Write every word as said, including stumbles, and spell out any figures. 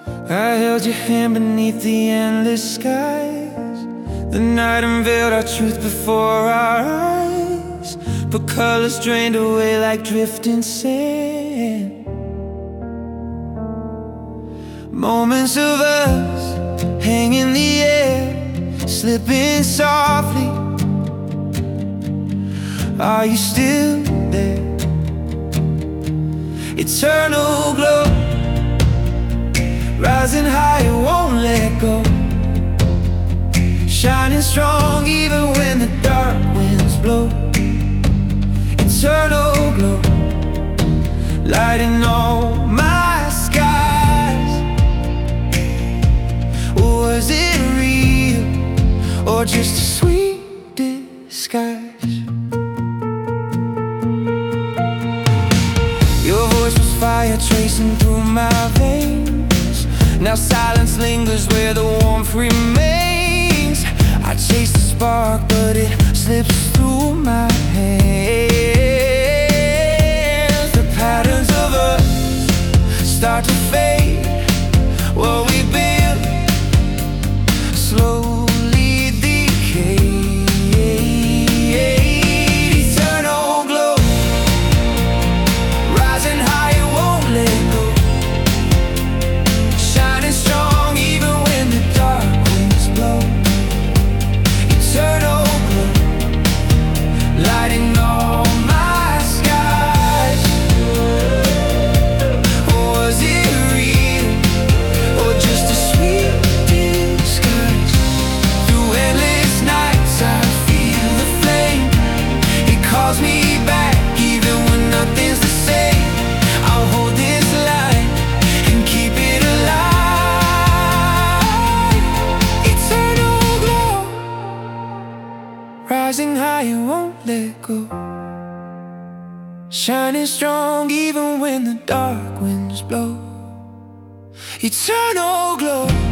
I held your hand beneath the endless skies. The night unveiled our truth before our eyes, but colors drained away like drifting sand. Moments of us hang in the air, slipping softly. Are you still there? Eternal glow, rising high, it won't let go. Shining strong even when the dark winds blow. Eternal glow, lighting all my skies. Was it real or just a sweet disguise? Your voice was fire tracing through my veins. Now silence lingers where the warmth remains. I chase the spark, but it slips through my hands. The patterns of us start to fade. What we build slowly decay. Eternal glow, rising high, it won't let go. Shining strong even when the dark winds blow. Eternal glow, lighting all my skies. Was it real or just a sweet disguise? Through endless nights I feel the flame. It calls me back even when nothing's the same. I'll hold this line and keep it alive. Eternal glow, rising high, it won't let go. Shining strong even when the dark winds blow. Eternal glow.